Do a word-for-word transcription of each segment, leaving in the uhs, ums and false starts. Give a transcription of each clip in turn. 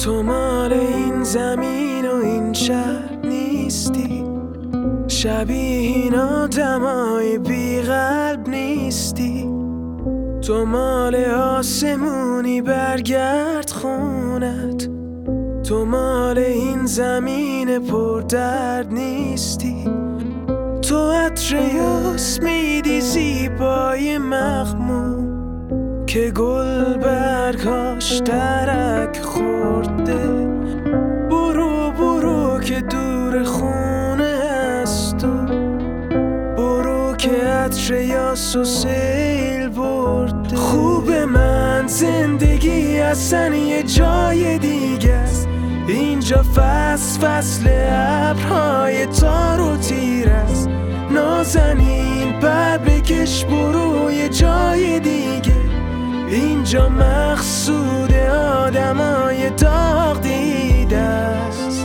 تو مال این زمین و این شهر نیستی، شبیه این آدمای بی قلب نیستی. تو مال آسمونی برگرد خونت، تو مال این زمین پر درد نیستی. تو عطر یاس میدی زیبای مغموم که گل برگاش درک خورده. برو برو که دور خونه از تو، برو که عطر یاس و سیل برده. خوب من زندگی اصلا یه جای دیگه است، اینجا فصل فصل ابرهای تار و تیر است. نازنین پر بکش برو یه جای دیگه، اینجا مقصود آدمای داغ دیده است.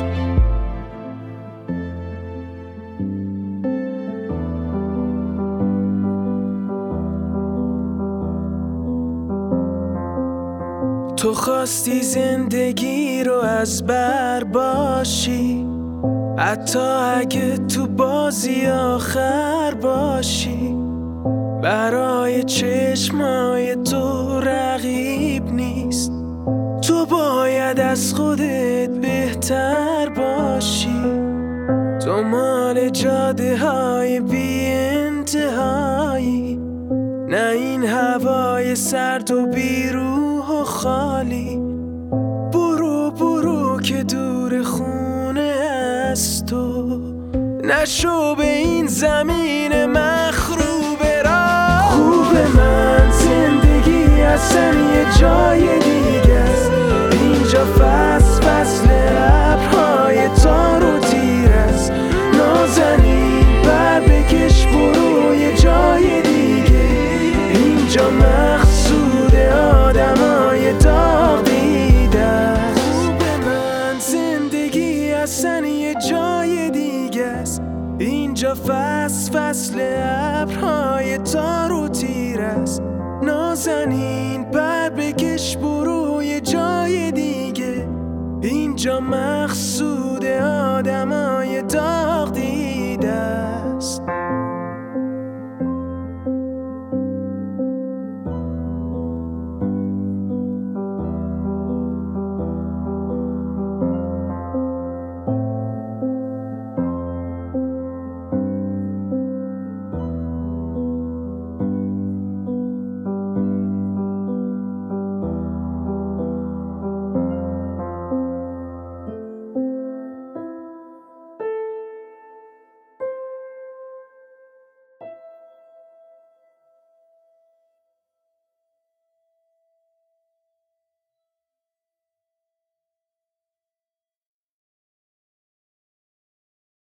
تو خواستی زندگی رو از بر باشی، حتی اگه تو بازی آخر باشی. برای چشمای تو رقیب نیست، تو باید از خودت بهتر باشی. تو مال جاده های بی انتهایی، نه این هوای سرد و بی روح و خالی. برو برو که دور خونه از تو، نشو به این زمین مخروب را. خوب من زندگی اصلا یه جای دیگه است، اینجا فصل فصل ابرهای تار و تیر است. نازنین پر بکش برو یه جای دیگه، اینجا مقصود آدمای داغ دیده است. خوب من زندگی اصلا یه جای دیگه است، اینجا فصل فصل ابرهای تار و تیر است. نازنین پر بکش برو یه جای دیگه، اینجا مقصود